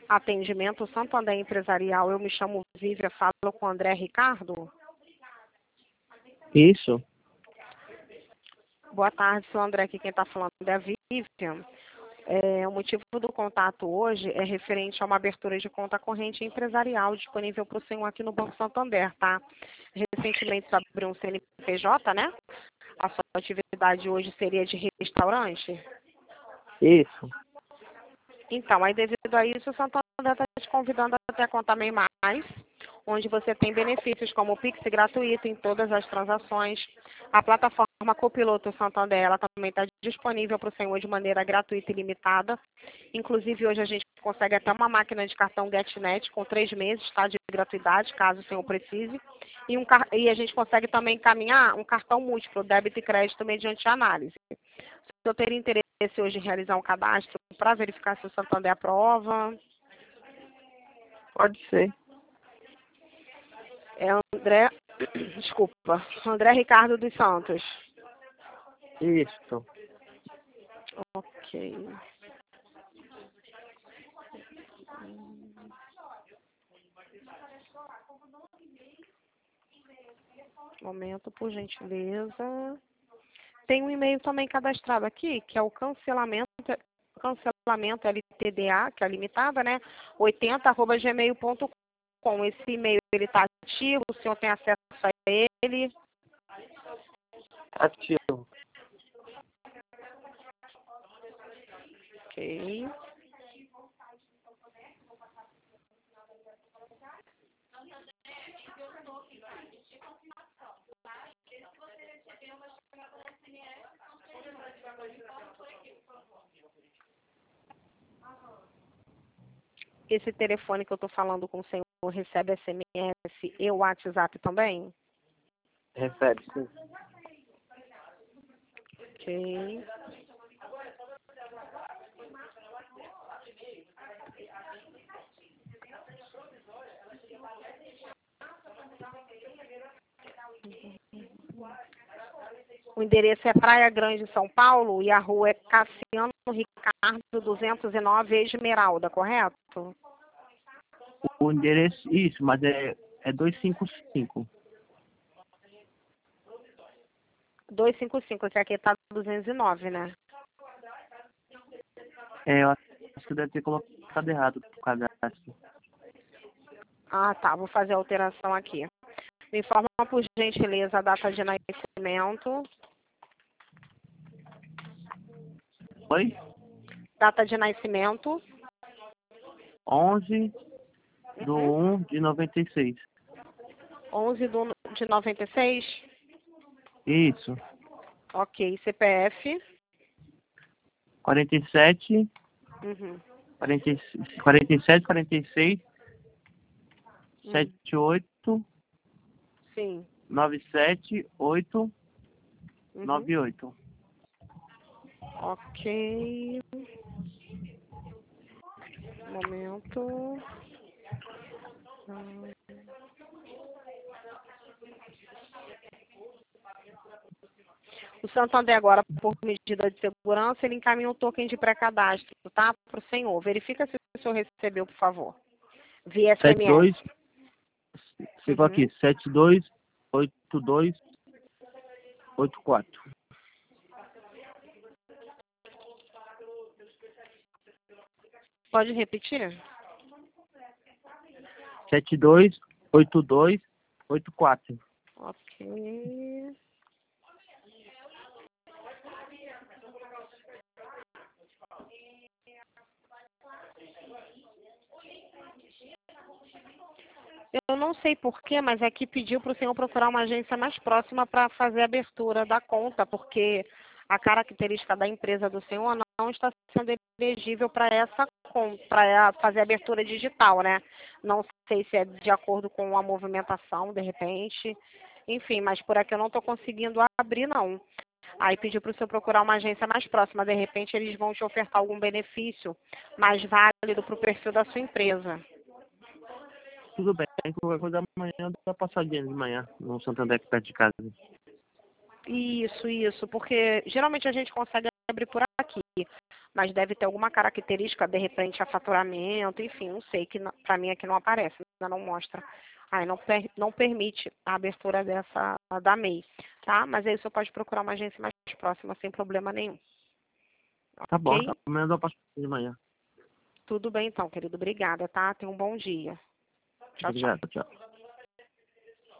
Atendimento Santander Empresarial. Eu me chamo Vívia, falo com o André Ricardo. Isso. Boa tarde, sou André, aqui quem está falando é a Vívia. O motivo do contato hoje é referente a uma abertura de conta corrente empresarial disponível para o senhor aqui no Banco Santander, tá? Recentemente se abriu um CNPJ, né? A sua atividade hoje seria de restaurante? Isso. Então, aí devido a isso, o Santander está te convidando a ter a conta MEI Mais, onde você tem benefícios como o Pix gratuito em todas as transações. A plataforma Copiloto Santander, ela também está disponível para o senhor de maneira gratuita e limitada. Inclusive, hoje a gente consegue até uma máquina de cartão GetNet com 3 meses, tá, de gratuidade, caso o senhor precise. E a gente consegue também encaminhar um cartão múltiplo, débito e crédito, mediante análise. Se eu teria interesse hoje em realizar um cadastro para verificar se o Santander aprova. Pode ser. É André Ricardo dos Santos. Isso. Ok. Momento, por gentileza. Tem um e-mail também cadastrado aqui, que é o cancelamento LTDA, que é limitada, né? 80@gmail.com. Esse e-mail, ele está ativo, o senhor tem acesso a ele? Ativo. Ok. Esse telefone que eu estou falando com o senhor recebe SMS e o WhatsApp também? Recebe, sim. Ok. O endereço é Praia Grande, São Paulo, e a rua é Cassiano Ricardo 209, Esmeralda, correto? O endereço, isso, mas é 255. 255, que aqui está 209, né? Eu acho que deve ter colocado errado o cadastro. Ah, tá. Vou fazer a alteração aqui. Me informa, por gentileza, a data de nascimento. Oi? Data de nascimento. 11/1/96. 11 de 96. Isso. Ok. CPF. 47, Uhum. 47, 46, 78, Sim. 97, 8, Uhum. 98. Ok. Um momento. O Santander agora, por medida de segurança, ele encaminha um token de pré-cadastro, tá? Para o senhor. Verifica se o senhor recebeu, por favor. Via SMS. 72, ficou aqui, 72, 82, 84. Pode repetir? 72, 82, 84. Ok. Eu não sei porquê, mas aqui pediu para o senhor procurar uma agência mais próxima para fazer a abertura da conta, porque a característica da empresa do senhor não está sendo elegível para essa conta, para fazer a abertura digital, né? Não sei se é de acordo com a movimentação, de repente. Enfim, mas por aqui eu não estou conseguindo abrir, não. Aí pediu para o senhor procurar uma agência mais próxima. De repente, eles vão te ofertar algum benefício mais válido para o perfil da sua empresa. Tudo bem, qualquer coisa amanhã eu dou uma passadinha de manhã no Santander aqui perto de casa. Isso, porque geralmente a gente consegue abrir por aqui. aqui. Mas deve ter alguma característica, de repente, a faturamento, enfim, não sei, que para mim aqui não aparece, ainda não mostra. Aí não permite a abertura da MEI, tá? Mas aí você pode procurar uma agência mais próxima, sem problema nenhum. Tá bom, Ok? tá. Amanhã eu dou uma passadinha de manhã. Tudo bem então, querido. Obrigada, tá? Tenha um bom dia. Tchau, tchau. Obrigado, tchau.